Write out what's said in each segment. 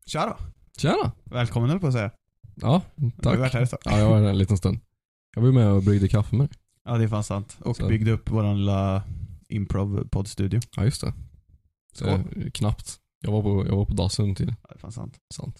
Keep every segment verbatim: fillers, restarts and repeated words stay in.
Tja då. Tjena. Välkommen på att säga. Ja, tack. Har du varit här ett tag? Ja, jag var här en liten stund. Jag var med och bryggde kaffe med dig. Ja, det är fan sant. Och Så. byggde upp vår lilla improv-poddstudio. Ja, just det. Så, Skål. eh, knappt. Jag var på, jag var på dassen till. Ja, det är fan sant. Sant.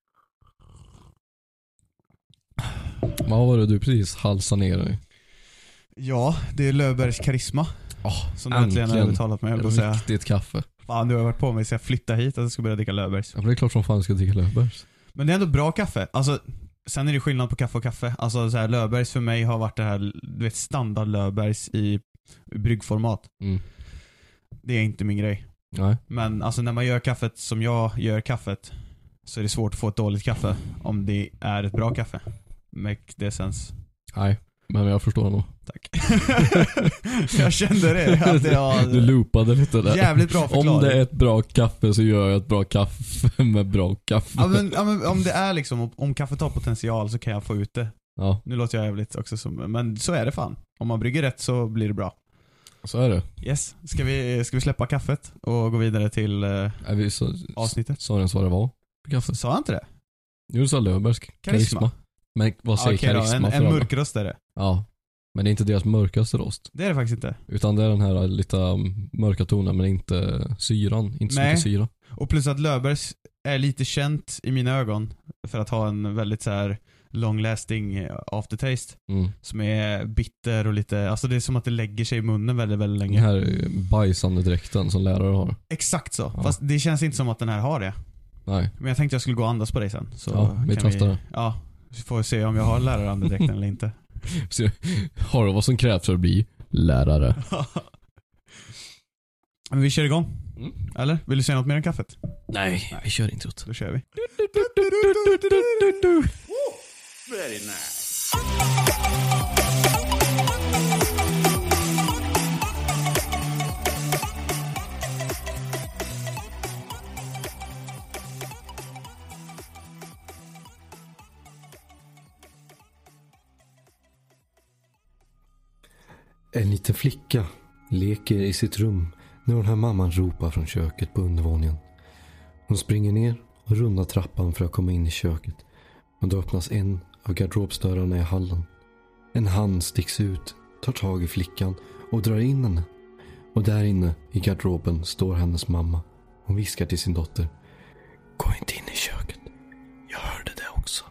Vad var det du precis halsade ner dig? Ja, det är Löfbergs karisma. Oh, som du äntligen har övertalat mig. Jag vill säga. Riktigt kaffe. Fan, du har varit på mig så jag flyttar hit att jag ska börja dricka Löfbergs. Ja, men det är klart som fan jag ska dricka Löfbergs. Men det är ändå bra kaffe. Alltså, sen är det skillnad på kaffe och kaffe. Alltså så här, Löfbergs för mig har varit det här, du vet, standard Löfbergs i bryggformat. Mm. Det är inte min grej. Nej. Men alltså när man gör kaffet som jag gör kaffet, så är det svårt att få ett dåligt kaffe om det är ett bra kaffe. Make det sense. Nej, men jag förstår nog. Tack. Jag kände det. Att det var Du loopade lite där. jävligt bra förklaring. Om det är ett bra kaffe så gör jag ett bra kaffe med bra kaffe. Ja, men, ja, men om det är liksom, om, om kaffet har potential så kan jag få ut det. Ja, Nu låter jag jävligt också som, men så är det fan. Om man brygger rätt så blir det bra. så är det. Yes. Ska vi, ska vi släppa kaffet och gå vidare till uh, Är vi så, avsnittet? sa den vad det var på kaffet? Sa jag inte det? Nu sa Löfbergs karisma. Karisma. Men vad säger Okej då, karisma en, för en alla? mörk röst är det. Ja, men det är inte deras mörkaste rost. Det är det faktiskt inte. Utan det är den här lite um, mörka tonen, men inte syran. Inte så Nej. mycket syra. Och plus att Löfbergs är lite känt i mina ögon för att ha en väldigt så här long lasting aftertaste Mm. som är bitter och lite, alltså det är som att det lägger sig i munnen väldigt, väldigt Den länge. här bajsande dräkten som lärare har. Exakt så. Ja. Fast det känns inte som att den här har det. Nej. Men jag tänkte jag skulle gå och andas på dig sen. Så Ja, vi kan testar det. Ja, så får vi se om jag har lärarandedräkten eller inte. Så, har du vad som krävs för att bli lärare? Men vi kör igång. Mm. Eller? Vill du säga något mer än kaffet? Nej, vi kör introt. Då kör vi. Very nice. En liten flicka leker i sitt rum när hon hör mamman ropa från köket på undervåningen. Hon springer ner och rundar trappan för att komma in i köket. Och då öppnas en av garderobsdörrarna i hallen. En hand sticks ut, tar tag i flickan och drar in henne. Och där inne i garderoben står hennes mamma. Hon viskar till sin dotter: gå inte in i köket. Jag hörde det också.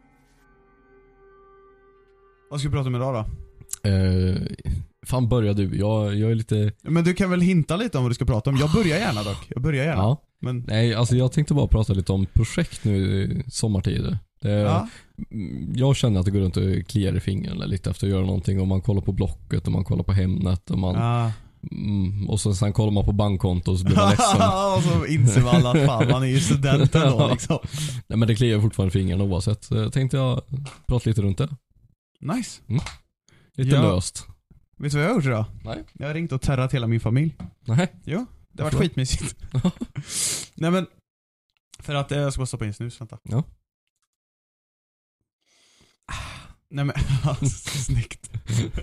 Vad ska vi prata om idag då? Eh, fan börjar du? Jag, jag är lite... Men du kan väl hinta lite om vad du ska prata om. Jag börjar gärna dock. Jag börjar gärna. Ja. Men Nej, alltså jag tänkte bara prata lite om projekt nu i sommartider. Det, ja. Jag känner att det går runt och kliar i fingrarna lite efter att göra någonting. Om man kollar på Blocket och man kollar på Hemnet och man... Ja. Mm, och så, sen kollar man på bankkonto och så blir man ledsen. Och så inser man att fan, man är ju student ändå liksom. Nej, men det kliar fortfarande i fingrarna oavsett. Så jag tänkte jag prata lite runt det. Nice. Lite Ja. löst. Vet du vad jag har gjort idag? Nej. Jag har ringt och terrat hela min familj. Nej. Jo, det har varit Varför? skitmysigt. Nej men, för att jag ska bara stoppa in snus, vänta. Ja. Nej men, snyggt.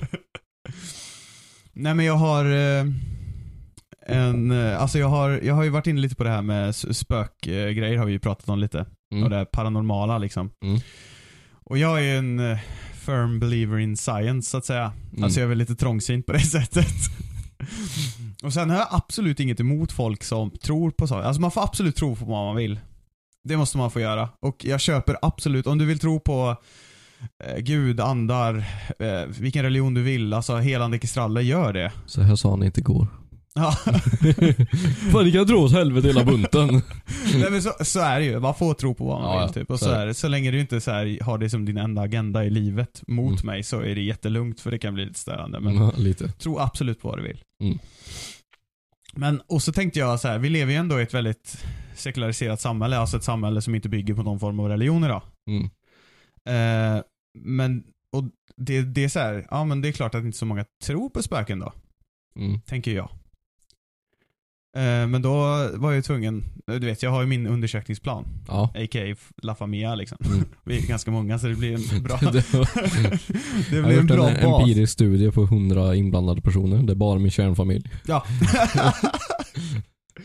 Nej men jag har eh, en, eh, alltså jag har, jag har ju varit inne lite på det här med s- spökgrejer har vi ju pratat om lite. Mm. Och det här paranormala liksom. Mm. Och jag är ju en eh, firm believer in science så att säga. Mm. Alltså jag är väl lite trångsynt på det sättet. Och sen har jag absolut inget emot folk som tror på saker. Alltså man får absolut tro på vad man vill. Det måste man få göra. Och jag köper absolut, om du vill tro på eh, Gud, andar, eh, vilken religion du vill, alltså helande kristaller, gör det. Så här sa han inte igår. Ja. Fan, det kan dra åt helvete hela bunten. Nej, men så, så är det ju. Man får tro på vad man Ja, vill typ. Och så så är det. är det. Så länge du inte så här, har det som din enda agenda i livet mot Mm. mig, så är det jättelugnt, för det kan bli lite störande. Men Ja, lite. tro absolut på vad du vill. Mm. Men, och så tänkte jag så här, vi lever ju ändå i ett väldigt sekulariserat samhälle, alltså ett samhälle som inte bygger på någon form av religion idag. Mm. Eh, men, och det, det är så här, ja men det är klart att inte så många tror på spöken då, Mm. tänker jag. Eh, men då var jag ju tvungen, du vet, jag har ju min undersökningsplan, Ja. a k a. La Familia liksom. Mm. Vi är ganska många så det blir en bra Det var- det Jag har blir en gjort bra en bas. empirisk studie på hundra inblandade personer. Det är bara min kärnfamilj. Ja.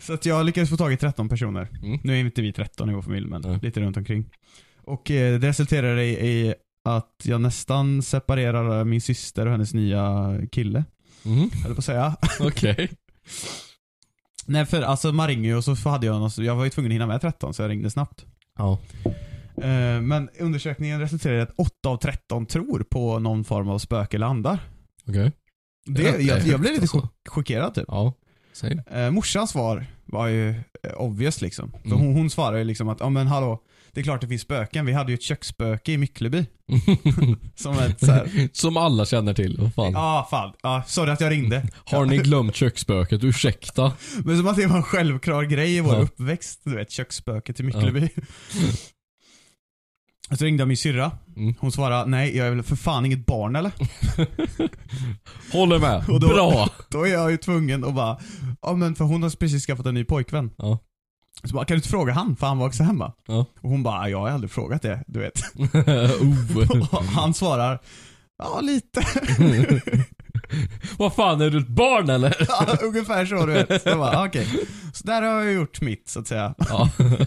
Så att jag lyckades få tag i tretton personer. Mm. Nu är inte vi tretton i vår familj, men Nej. lite runt omkring. Och eh, det resulterade i, i att jag nästan separerar min syster och hennes nya kille. Mm. Eller på att säga. Okej. Nej, för alltså man ringer ju och så hade jag något, jag var ju tvungen att hinna med tretton så jag ringde snabbt. Ja. Eh, men undersökningen resulterade i att åtta av tretton tror på någon form av spöke eller andar. Okej. Det, Det är jag, jag blev högt, lite alltså. chock, chockerad typ. Ja. Säg. Eh, morsans svar var ju eh, obvious liksom. För Mm. hon, hon svarade ju liksom att, ja men hallå, det är klart det finns spöken. Vi hade ju ett köksspöke i Myckleby. Som ett så här. Som alla känner till. Vad fan. Ja, ah, fan. Ah, sorry att jag ringde. Har ni glömt köksspöket? Ursäkta. Men som att det var en självklar grej i vår Ja. uppväxt. Du vet, köksspöke till Myckleby. Och så ringde jag min syrra. Mm. Hon svarade, nej jag är väl för fan inget barn eller? Håller med. Och då- Bra. Då är jag ju tvungen att bara, ja men för hon har precis skaffat en ny pojkvän. Ja. Så bara, kan du inte fråga han? För han var också hemma. Ja. Och hon bara, jag har aldrig frågat det, du vet. oh. Och han svarar, ja lite. Vad fan, är du ett barn eller? Ja, ungefär så, du vet. Så jag bara, okej. Så där har jag gjort mitt, så att säga. Ja.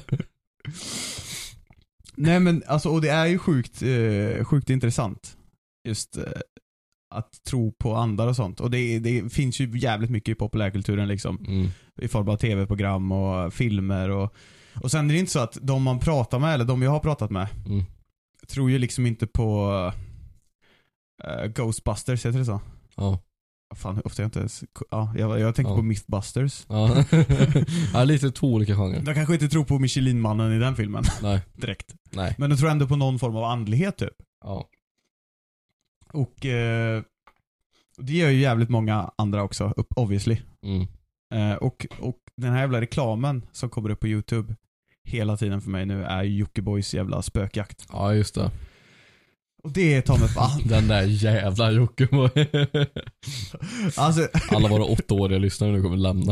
Nej men alltså, och det är ju sjukt, eh, sjukt intressant. Just eh, att tro på andar och sånt. Och det, det finns ju jävligt mycket i populärkulturen liksom. Mm. I form av tv-program och filmer och, och sen är det inte så att de man pratar med, eller de jag har pratat med, Mm. tror ju liksom inte på uh, Ghostbusters, heter det så? Ja. Fan, ofta jag inte ens, ja, jag, jag tänker Ja. på Mythbusters. Ja. Ja, lite två olika genrer. De kanske inte tror på Michelin-mannen i den filmen Nej. direkt. Nej. Men de tror ändå på någon form av andlighet typ. Ja. Och eh, det gör ju jävligt många andra också, upp, obviously. Mm. Eh, och, och den här jävla reklamen som kommer upp på YouTube hela tiden för mig nu är Jockibbois jävla spökjakt. Ja, just det. Och det är ta mig fan. Den där jävla Jockiboi. Alltså, Alla våra åttaåriga lyssnare nu kommer lämna.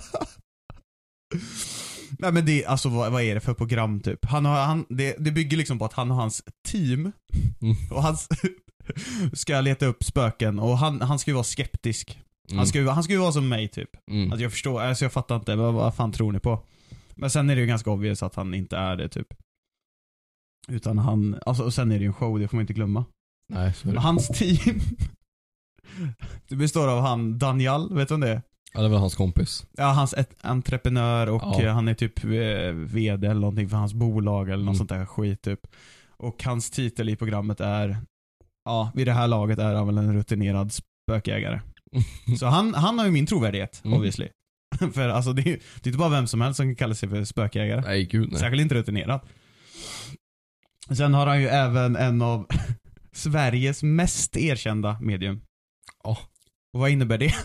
nej men det, alltså vad, vad är det för program typ? Han har, han, det, det bygger liksom på att han och hans team Mm. och hans ska leta upp spöken och han, han ska ju vara skeptisk. Mm. Han ska ju, han ska ju vara som mig typ. Mm. Alltså jag förstår, alltså jag fattar inte, vad, vad fan tror ni på? Men sen är det ju ganska obvious att han inte är det typ. Utan han, alltså och sen är det ju en show, det får man inte glömma. Nej, så är Men det. hans team det består av han Daniel, vet du om det är? Ja, det var hans kompis. Ja, hans ett, entreprenör och Ja. eh, han är typ eh, vd eller någonting för hans bolag eller något Mm. sånt där skit typ. Och hans titel i programmet är, ja, vid det här laget är han väl en rutinerad spökägare. Så han, han har ju min trovärdighet, Mm. obviously. För alltså det är, det är inte bara vem som helst som kan kalla sig för spökägare. Nej, gud nej. Särskilt inte rutinerad. Sen har han ju även en av Sveriges mest erkända medium. Ja. Och vad innebär det?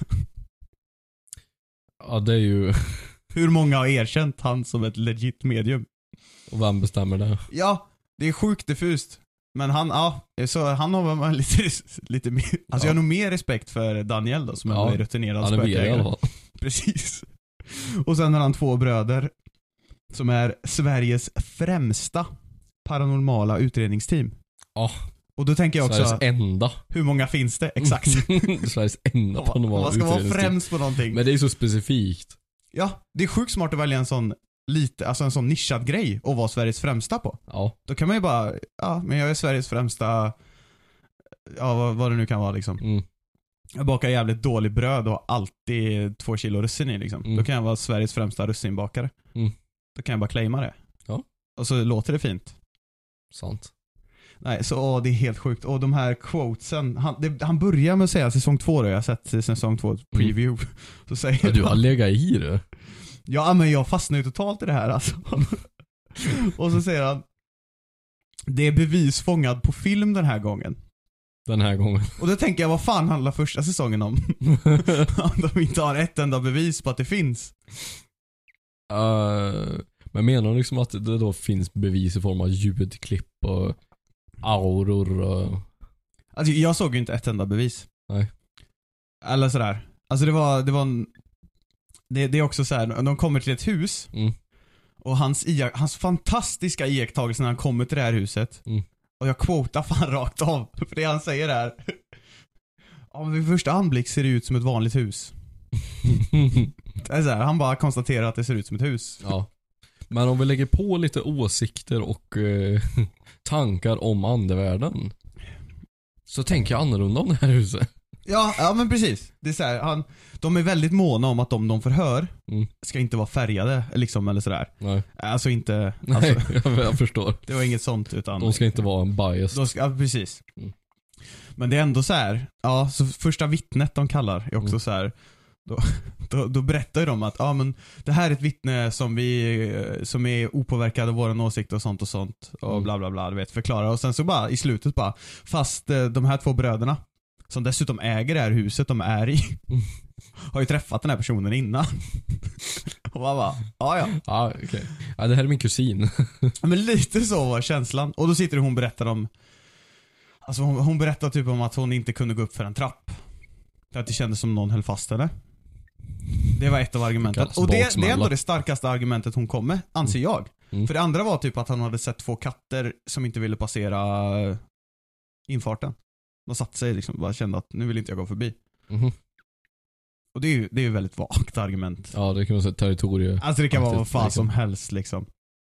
Ja, det är ju... Hur många har erkänt han som ett legit medium? Och vem bestämmer det? Ja, det är sjukt diffust. Men han, ja, så han har väl lite, lite mer, alltså Ja. jag har nog mer respekt för Daniel då, som Ja. är rutinerad Han är vd i alla spökägare. fall. Precis. Och sen har han två bröder som är Sveriges främsta paranormala utredningsteam. Ja. Och då tänker jag också, Sveriges enda. hur många finns det? Exakt. Sveriges enda Om paranormala man ska vara utredningsteam. främst på någonting. Men det är så specifikt. Ja, det är sjukt smart att välja en sån lite, alltså en sån nischad grej och vara Sveriges främsta på. Ja. Då kan man ju bara, ja, men jag är Sveriges främsta, ja vad, vad det nu kan vara liksom. Mm. Jag bakar jävligt dålig bröd och har alltid två kilo russin i liksom. Mm. Då kan jag vara Sveriges främsta russinbakare. Mm. Då kan jag bara claima det. Ja. Och så låter det fint. Sant. Nej, så åh, det är helt sjukt. Och de här quotesen, han, det, han börjar med att säga säsong två då, jag har sett säsong två preview. Så säger Ja, du har han, legat i det. ja men jag fastnar ju totalt i det här alltså. Och så säger han, det är bevis fångad på film den här gången. Den här gången. Och då tänker jag, vad fan handlar första säsongen om? Om de inte har ett enda bevis på att det finns. Uh, men menar du liksom att det då finns bevis i form av ljudklipp och auror och... Alltså jag såg ju inte ett enda bevis. Nej. Eller sådär. Alltså det var, det var en, det, det är också så här, de kommer till ett hus Mm. och hans, ia, hans fantastiska iakttagelse när han kommer till det här huset. Mm. Och jag quotar fan rakt av. För det han säger är, ja, vid första anblick ser det ut som ett vanligt hus. Det är så här, han bara konstaterar att det ser ut som ett hus. Ja. Men om vi lägger på lite åsikter och eh, tankar om andevärlden, så tänker jag annorlunda om det här huset. Ja, ja men precis. Det är så här, han, de är väldigt måna om att de de förhör Mm. ska inte vara färgade liksom, eller sådär. Nej, Alltså inte, Nej alltså, jag, jag förstår. det var inget sånt utan De ska inte vara en bias. de ska, ja, precis. Mm. Men det är ändå så här, ja, så första vittnet de kallar är också Mm. så här. Då, då, då berättar ju de att ja, men det här är ett vittne som vi som är opåverkad av våra åsikter och sånt och sånt och Mm. bla bla bla, du vet, förklara. Och sen så bara i slutet bara, fast eh, de här två bröderna som dessutom äger det här huset de är i Mm. har ju träffat den här personen innan. Och man bara, ja ja. Ja, okej. Ja, det här är min kusin. Men lite så var känslan. Och då sitter hon och berättar om, alltså hon, hon berättar typ om att hon inte kunde gå upp för en trapp för att det kändes som någon höll fast henne. Det var ett av argumenten. Kallas Och det, det är baksmälla. ändå det starkaste argumentet hon kom med, anser jag. Mm. För det andra var typ att han hade sett två katter som inte ville passera eh, infarten. De satt sig liksom, bara kände att nu vill inte jag gå förbi. Mhm. Och det är ju det är ju väldigt vagt argument. Ja, det kan man säga territorium. Alltså det kan vara vad Faktiskt, fan liksom. som helst liksom.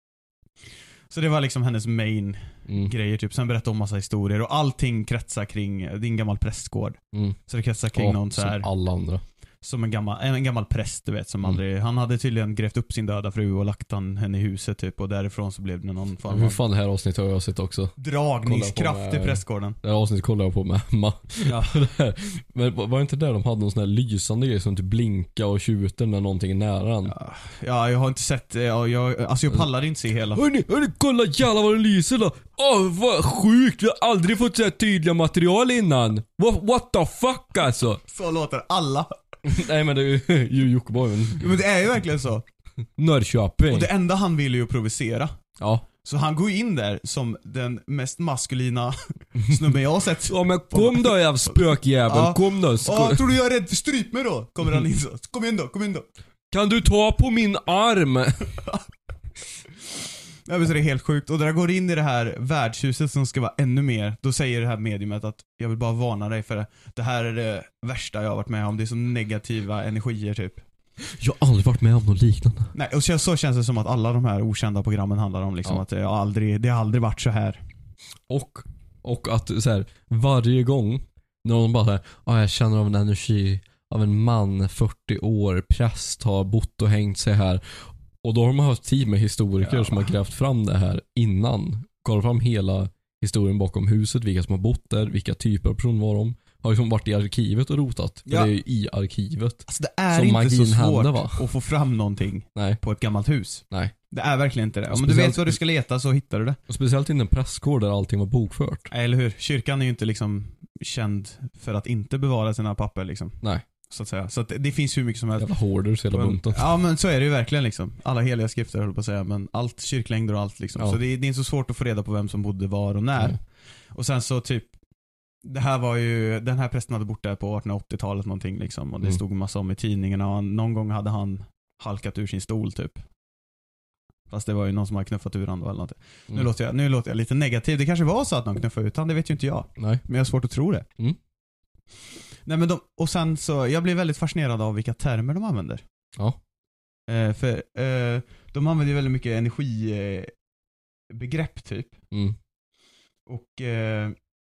Så det var liksom hennes main Mm. grejer typ. Sen berättade hon massa historier och allting kretsar kring, det är en gammal prästgård. Mm. Så det kretsar kring Ja, någon så här som alla andra. som en gammal, en gammal präst, du vet, som Mm. aldrig, han hade tydligen grävt upp sin döda fru och lagt han henne i huset typ, och därifrån så blev det någon form Hur av fan, det här avsnittet har jag sett också. dragningskraft Kolla på i med- prästgården. Det här avsnittet kollade jag på med Emma. Ja. Det här. Men var var det inte där de hade någon sån här lysande grej som typ blinka och tjuter när någonting är nära en? Ja, ja, jag har inte sett, ja, jag, alltså jag pallar inte se hela. Hörni, hörni, kolla jävlar vad det lyser då. Åh, vad sjukt, vi har aldrig fått så här tydliga material innan. What, what the fuck alltså? Så låter alla. Nej men det är ju Jockiboi, men Men det är ju verkligen så. Norrköping. Och det enda han vill är ju att provocera. Ja. Så han går in där som den mest maskulina snubben jag har sett. Ja men kom då jävla spökjävel, Ja. kom då. Ja, tror du jag är rädd för stryp mig då? Kommer han in så. Kom in då, kom in då. Kan du ta på min arm? Ja, men så det är helt sjukt. Och när jag går in i det här värdshuset som ska vara ännu mer, då säger det här mediumet att jag vill bara varna dig för det. Det här är det värsta jag har varit med om. Det är så negativa energier typ. Jag har aldrig varit med om något liknande. Nej, och så, så känns det som att alla de här okända programmen handlar om liksom Ja. att det har aldrig, det har aldrig varit så här. Och, och att så här, varje gång när de bara såhär, ah, jag känner av en energi av en man, fyrtio år, präst, har bott och hängt sig här. Och då har de haft tid med historiker Ja. som har grävt fram det här innan. Kollat fram hela historien bakom huset, vilka som har bott där, vilka typer av personer var de. Har liksom varit i arkivet och rotat. För Ja. det är ju i arkivet. Alltså det är Som inte så magin svårt hände, va? att få fram någonting Nej, på ett gammalt hus. nej. Det är verkligen inte det. Om du Speciellt- vet vad du ska leta så hittar du det. Och speciellt in en prästgård där allting var bokfört. Eller hur? Kyrkan är ju inte liksom känd för att inte bevara sina papper liksom. Nej. Så att säga. Så att det, det finns hur mycket som helst. Jävla hoarders hela Men- bunten. Ja men så är det ju verkligen liksom. Alla heliga skrifter höll på att säga, men allt kyrklängder och allt liksom. Ja. Så det, är- det är inte så svårt att få reda på vem som bodde var och när. Mm. Och sen så typ, det här var ju, den här prästen hade bott där på artonhundraåttiotalet någonting liksom. Och det Mm. stod en massa om i tidningarna och han, någon gång hade han halkat ur sin stol typ. Fast det var ju någon som hade knuffat ur han då eller någonting. Mm. Nu, låter jag, nu låter jag lite negativ. Det kanske var så att någon knuffade ut han, det vet ju inte jag. Nej. Men jag har svårt att tro det. Mm. Nej men de, och sen så, jag blev väldigt fascinerad av vilka termer de använder. Ja. Eh, för eh, de använder ju väldigt mycket energibegrepp eh, begrepp, typ. Mm. Och eh,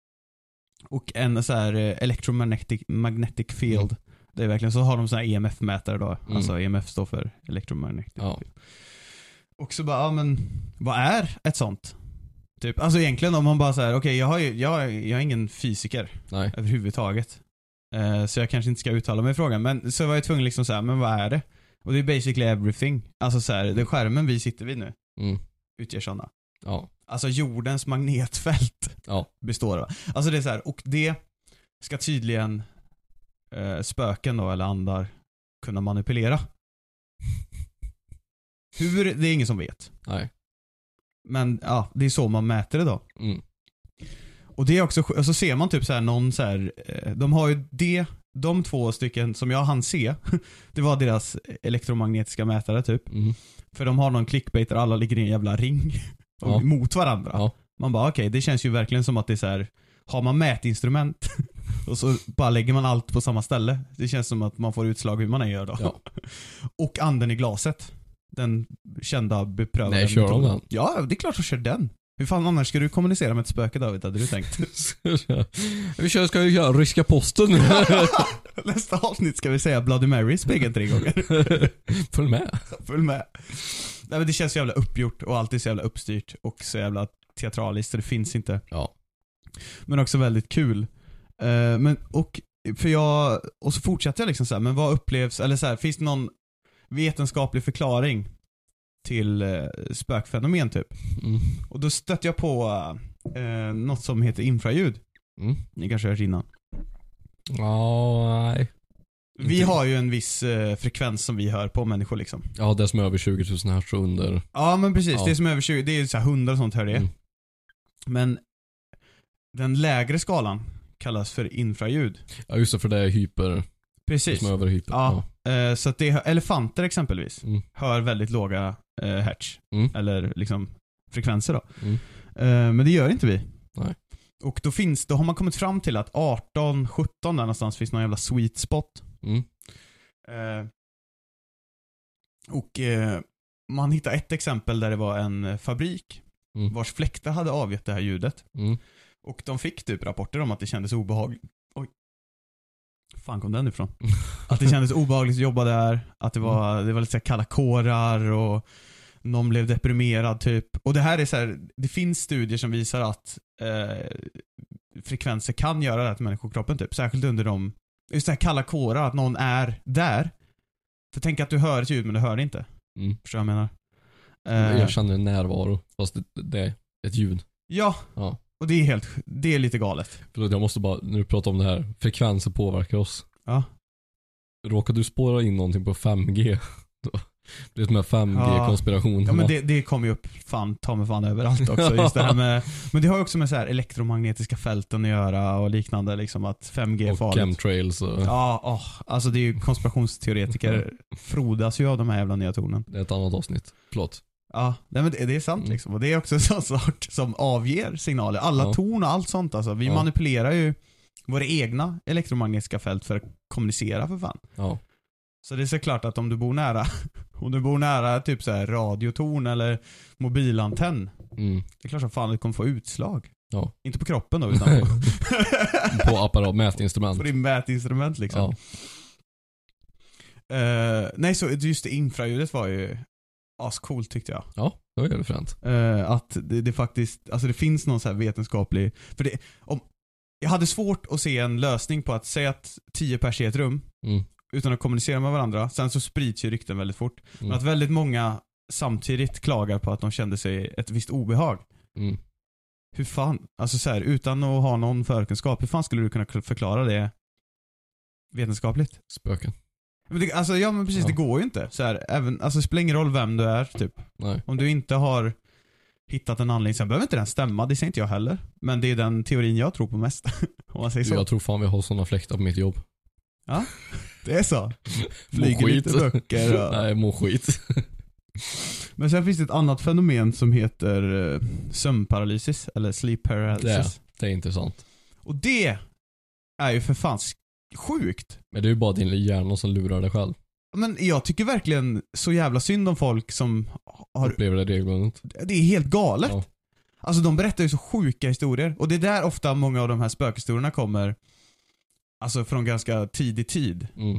och en så här eh, electromagnetic magnetic field. Mm. Det är verkligen så, har de så här E M F-mätare då. Mm. Alltså E M F står för electromagnetic Ja. field. Och så bara, ja men vad är ett sånt? Typ, alltså egentligen om man bara säger, okej okay, jag har ju, jag, jag är ingen fysiker Nej. överhuvudtaget. Eh, så jag kanske inte ska uttala mig i frågan. Men så var jag tvungen liksom säga, men vad är det? Och det är basically everything. Alltså så här, den skärmen vi sitter vid nu Mm. utger sådana. Ja. Alltså jordens magnetfält Ja. består av. Alltså det är så här, och det ska tydligen eh, spöken då, eller andar kunna manipulera. Hur, det är ingen som vet. Nej. Men ja, det är så man mäter det då. Mm. Och det är också, och så ser man typ så här någon så här, eh, de har ju det, de två stycken som jag hann se, det var deras elektromagnetiska mätare typ. Mm. För de har någon clickbait där alla ligger i en jävla ring och Ja. mot varandra. Ja. Man bara okej, okay, det känns ju verkligen som att det är så här, har man mätinstrument Och så bara lägger man allt på samma ställe. Det känns som att man får utslag hur man än gör då. Ja. Och anden i glaset. Den kända beprövade Nej, kör de den? Ja, det är klart att kör den. Hur fan annars ska du kommunicera med ett spöke, David, hade du tänkt? Vi kör, ska vi göra ryska posten? Nästa avsnitt ska vi säga Bloody Mary spegeln tre gånger. Följ med. Följ med. Nej, men det känns så jävla uppgjort och alltid så jävla uppstyrt och så jävla teatraliskt, så det finns inte. Ja. Men också väldigt kul. Uh, men, och, för jag, och så fortsätter jag liksom så här, men vad upplevs, eller så här, finns det någon vetenskaplig förklaring till uh, spökfenomen typ? Mm. Och då stötte jag på uh, något som heter infraljud. Mm. Ni kanske har hört innan. Ja, nej. Vi Inte. har ju en viss uh, frekvens som vi hör på människor liksom. Ja, det som är över tjugo tusen hertz och under. Ja, men precis. Ja. Det som är över tjugo, det är så här hundra och sånt hör det. Mm. Men den lägre skalan kallas för infraljud. Ja, just det, för det är hyper. Det Precis. som är över hyper. Ja, eh, så att det är, elefanter exempelvis Mm. hör väldigt låga eh, hertz. Mm. Eller liksom frekvenser då. Mm. Eh, men det gör inte vi. Nej. Och då finns, då har man kommit fram till att arton sjutton där någonstans finns någon jävla sweet spot. Mm. Eh, och eh, man hittar ett exempel där det var en fabrik Mm. vars fläktar hade avgett det här ljudet. Mm. Och de fick typ rapporter om att det kändes obehagligt. Oj. Fan kom den ifrån? Att det kändes obehagligt att jobba där. Att det var, det var lite så här kalla kårar och någon blev deprimerad typ. Och det här är så här, det finns studier som visar att eh, frekvenser kan göra det här till människokroppen typ. Särskilt under de, just det här kalla kårar, att någon är där. För tänk att du hör ett ljud men du hör det inte. Mm. Förstår jag vad jag menar? Eh, Jag känner en närvaro, fast det, det är ett ljud. Ja, Ja. och det är helt, det är lite galet. Förlåt, jag måste bara, när du pratar om det här, frekvenser påverkar oss. Ja. Råkar du spåra in någonting på fem G? Då blir det med fem G-konspiration. Ja, men det, det kommer ju upp fan, ta mig fan överallt också. Just det här med, men det har ju också med så här elektromagnetiska fälten att göra och liknande, liksom att fem G är och farligt. chemtrails och... Ja, åh, alltså det är ju konspirationsteoretiker frodas ju av de här jävla nya tornen. Det är ett annat avsnitt. Förlåt. Ja, nej, men det, det är sant Mm. liksom. Och det är också en sån sort som avger signaler. Alla Ja. torn och allt sånt alltså. Vi Ja. manipulerar ju våra egna elektromagnetiska fält för att kommunicera för fan. Ja. Så det är så klart att om du bor nära om du bor nära typ så här radiotorn eller mobilantenn, Mm. det är klart som fan att du kommer få utslag. Ja. Inte på kroppen då, utan på, På apparat, mätinstrument. på din mätinstrument liksom. Ja. Eh, nej, så just det, infraljudet var ju ascoolt tyckte jag. Ja, det var jävligt fränt. Eh, att det, det faktiskt, alltså det finns någon så här vetenskaplig, för det, om, jag hade svårt att se en lösning på att säga att tio pers i ett rum Mm. utan att kommunicera med varandra. Sen så sprids ju rykten väldigt fort. Men Mm. att väldigt många samtidigt klagar på att de kände sig ett visst obehag. Mm. Hur fan, alltså så här, utan att ha någon förkunskap, hur fan skulle du kunna förklara det vetenskapligt? Spöken. Men det, alltså ja men precis, Ja. det går ju inte. Så här, även, alltså det spelar ingen roll vem du är typ. Nej. Om du inte har hittat en anledning, sen behöver inte den stämma, det säger inte jag heller. Men det är den teorin jag tror på mest. Om man säger så. Jag tror fan vi har sådana fläktar på mitt jobb. Ja, det är så. Må Flyger skit. lite böcker. Och... Nej, må skit. Men sen finns det ett annat fenomen som heter uh, sömnparalysis, eller sleep paralysis. Det, det är intressant. Och det är ju för fan sjukt. Men det är ju bara din hjärna som lurar dig själv. Men jag tycker verkligen så jävla synd om folk som har... Upplever det regelbundet. Det är helt galet. Ja. Alltså de berättar ju så sjuka historier. Och det är där ofta många av de här spökhistorierna kommer. Alltså från ganska tidig tid. Mm.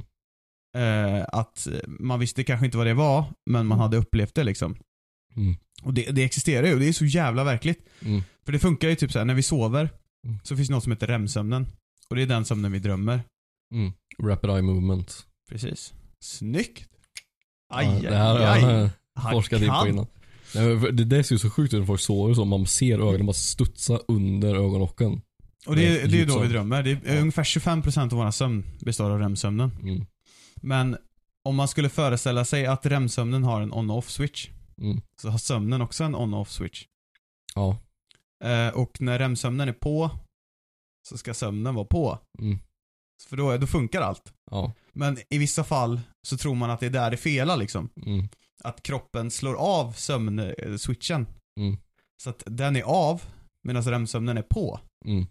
Eh, att man visste kanske inte vad det var, men man hade upplevt det liksom. Mm. Och det, det existerar ju och det är så jävla verkligt. Mm. För det funkar ju typ så här, när vi sover Mm. så finns det något som heter REM-sömnen. Och det är den sömnen vi drömmer. Mm. Rapid eye movement. Precis. Snyggt. Aj, Ja, det här aj, har aj. jag Han forskat in på kan. innan. Nej, men det, det ser ju så sjukt ut när folk sover så. Man ser ögonen bara studsa under ögonlocken. Och det, är- det är ju då Djupsömn. vi drömmer. Det är Ja. ungefär tjugofem procent av våra sömn består av REM-sömnen. Mm. Men om man skulle föreställa sig att REM-sömnen har en on-off switch, Mm. så har sömnen också en on-off switch. Ja. Eh, och när REM-sömnen är på så ska sömnen vara på. Mm. För då, då funkar allt. Ja. Men i vissa fall så tror man att det är där det felar liksom. Mm. Att kroppen slår av sömn-switchen. Mm. Så att den är av medan REM-sömnen är på. Mm.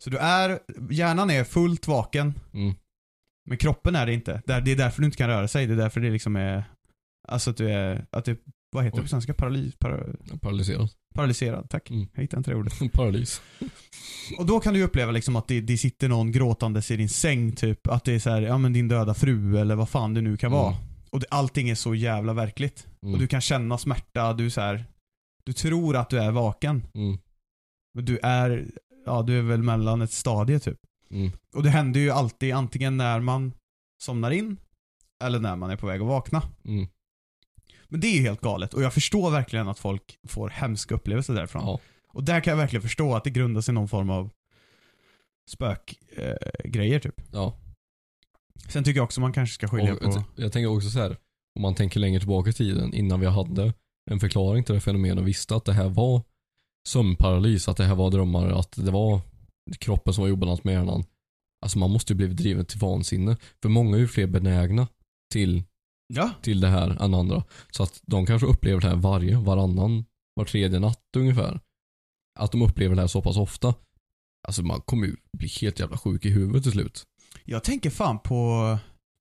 Så du är, hjärnan är fullt vaken, Mm. men kroppen är det inte. Det är det är därför du inte kan röra sig. Det är därför det liksom är, alltså att du är, att det, vad heter det på svenska? Paralys, para, Paralyserad. paralyserad, tack. Mm. Jag hittar inte det ordet. Paralys. Och då kan du uppleva liksom att det, det sitter någon gråtandes i din säng typ. Att det är så här, ja men din döda fru eller vad fan det nu kan vara. Mm. Och det, allting är så jävla verkligt. Mm. Och du kan känna smärta, du är så här, du tror att du är vaken. Mm. Men du är, ja du är väl mellan ett stadie typ. Mm. Och det händer ju alltid antingen när man somnar in eller när man är på väg att vakna. Mm. Men det är ju helt galet. Och jag förstår verkligen att folk får hemska upplevelser därifrån. Ja. Och där kan jag verkligen förstå att det grundar sig i någon form av spökgrejer eh, grejer, typ. Ja. Sen tycker jag också man kanske ska skilja Och på... jag, jag tänker också så här, om man tänker längre tillbaka i tiden, innan vi hade en förklaring till det fenomenet och visste att det här var sömnparalys, att det här var drömmar, att det var kroppen som var i obalans med hjärnan. Alltså man måste ju bli driven till vansinne. För många är ju fler benägna till, Ja. till det här än andra. Så att de kanske upplever det här varje, varannan, var tredje natt ungefär. Att de upplever det här så pass ofta. Alltså man kommer ju bli helt jävla sjuk i huvudet till slut. Jag tänker fan på...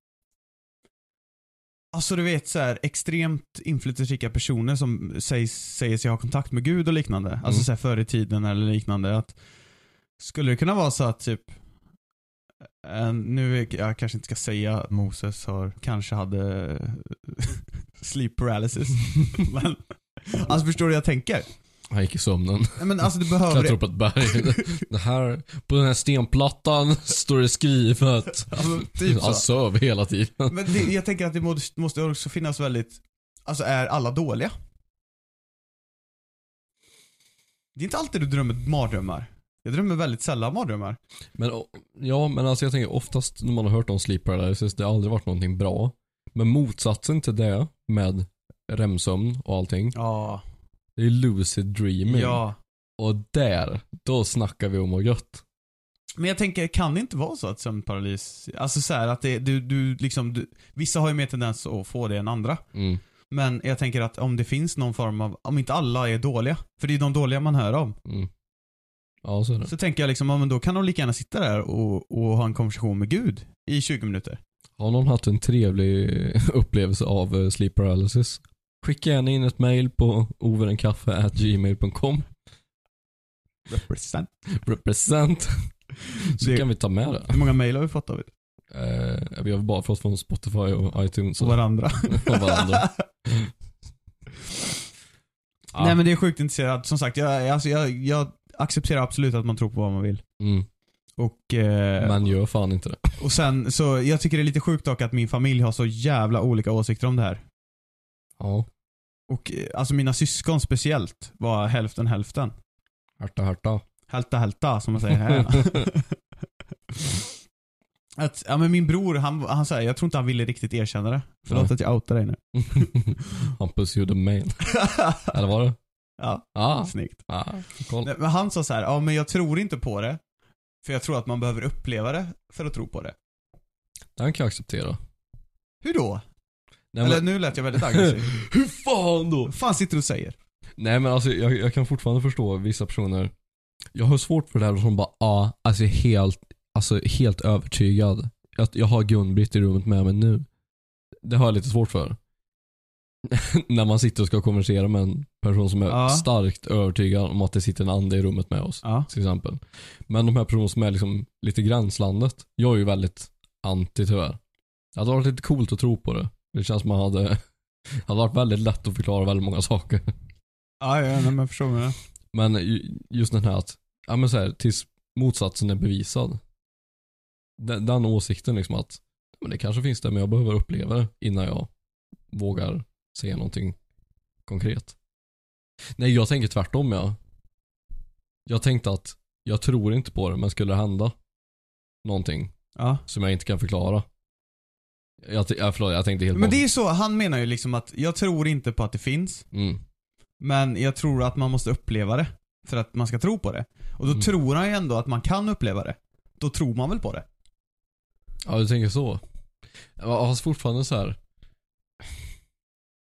Alltså du vet så här extremt inflytelserika personer som sägs, säger sig ha kontakt med Gud och liknande. Alltså Mm. så här förr i tiden eller liknande. Att skulle det kunna vara så att typ en, nu är, jag kanske inte ska säga att Moses har kanske hade sleep paralysis. Men alltså förstår du vad jag tänker? Han gick i sömnen. Nej, men alltså du behöver Klättrar upp ett berg. Det här, på den här stenplattan står det skrivet. alltså, typ Han så. söv hela tiden. Men det, jag tänker att det måste, måste också finnas väldigt, alltså är alla dåliga? Det är inte alltid du drömmer mardrömmar. Jag drömmer väldigt sällan mardrömmar. Men o- ja, men alltså jag tänker oftast när man har hört om sleep paralysis, det har aldrig varit någonting bra. Men motsatsen till det med remsömn och allting, Ja. det är lucid dreaming. Ja. Och där, då snackar vi om och gött. Men jag tänker, kan det inte vara så att sömnparalys, alltså så här att det, du, du liksom, du, vissa har ju mer tendens att få det än andra. Mm. Men jag tänker att om det finns någon form av, om inte alla är dåliga, för det är de dåliga man hör om. Mm. Ja, så är det. Så tänker jag liksom, ja, men då kan de lika gärna sitta där och, och ha en konversation med Gud i tjugo minuter. Har någon haft en trevlig upplevelse av eh, sleep paralysis? Skicka gärna in ett mail på overenkaffe at gmail dot com. Represent. Represent. Så Det- kan vi ta med det. Hur många mejl har vi fått av Eh, vi har bara fått från Spotify och iTunes och och, varandra? och varandra. Ja. Nej men det är sjukt intresserad. Som sagt, jag, alltså, jag, jag accepterar absolut att man tror på vad man vill. Mm. Och, eh, Men gör fan inte det. och sen, så jag tycker det är lite sjukt dock att min familj har så jävla olika åsikter om det här. Ja, Och eh, alltså mina syskon speciellt var hälften hälften. härta härta. Hälta hälta som man säger här. Att, ja men min bror, han, han säger, jag tror inte han ville riktigt erkänna det. Förlåt Nej. att jag outar dig nu. Hampus gjorde main. Eller var det? Ja, Ja, snyggt. ah, koll. Nej, men han sa så här, ja men jag tror inte på det. För jag tror att man behöver uppleva det för att tro på det. Den kan jag acceptera. Hur då? Nej, Eller men, nu lät jag väldigt aggressiv. hur fan då? Vad fan sitter du och säger? Nej men alltså jag, jag kan fortfarande förstå vissa personer. Jag har svårt för det här som bara, ja, ah, alltså helt, alltså helt övertygad. Jag, jag har Gun-Britt i rummet med mig nu. Det har jag lite svårt för. När man sitter och ska konversera med en person som är Ja. starkt övertygad om att det sitter en ande i rummet med oss. Ja. Till exempel. Men de här personerna som är liksom lite gränslandet. Jag är ju väldigt anti tyvärr. Det hade varit lite coolt att tro på det. Det känns som att man hade hade varit väldigt lätt att förklara väldigt många saker. Ja, ja, nej, men jag förstår mig det. Men ju- just den här att, ja men så här, tills motsatsen är bevisad. Den, den åsikten liksom att, men det kanske finns det men jag behöver uppleva det innan jag vågar säga någonting konkret. Nej, jag tänker tvärtom jag. Jag tänkte att jag tror inte på det, men skulle det hända någonting Ja. som jag inte kan förklara. Jag, t- jag, förlåt, jag tänkte helt Men det är bara- ju så, han menar ju liksom att jag tror inte på att det finns. mm. Men jag tror att man måste uppleva det för att man ska tro på det. Och då Mm. tror han ju ändå att man kan uppleva det. Då tror man väl på det. Ja, du tänker så. Jag har fortfarande så här.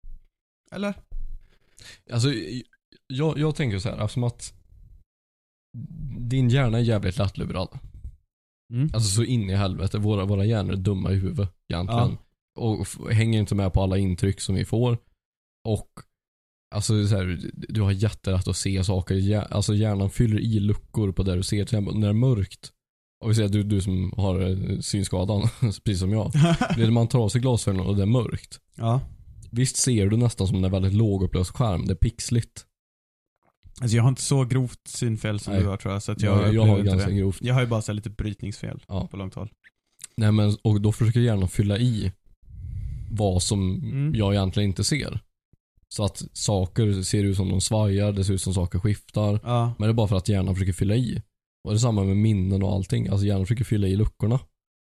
Eller? Alltså, jag, jag tänker så här, eftersom att din hjärna är jävligt lättlurad. Mm. Alltså så in i helvete. Våra, våra hjärnor är dumma i huvudet egentligen. Ja. Och f- hänger inte med på alla intryck som vi får. Och alltså så här, du har jättelätt att se saker. Hjär, alltså hjärnan fyller i luckor på det du ser. Till exempel när det är mörkt. Och vi säger du, du som har synskadan, precis som jag. När man tar av sig glasögonen och det är mörkt. Ja. Visst ser du nästan som en väldigt lågupplöst skärm. Det är pixligt. Alltså jag har inte så grovt synfel som Nej. du har, tror jag. Så att jag, jag, jag har ganska det. grovt. Jag har ju bara så här lite brytningsfel Ja. på långt håll. Nej men, och då försöker jag gärna fylla i vad som Mm. jag egentligen inte ser. Så att saker ser ut som de svajar, det ser ut som saker skiftar. Ja. Men det är bara för att hjärnan försöker fylla i. Och det är samma med minnen och allting. Alltså hjärnan försöker fylla i luckorna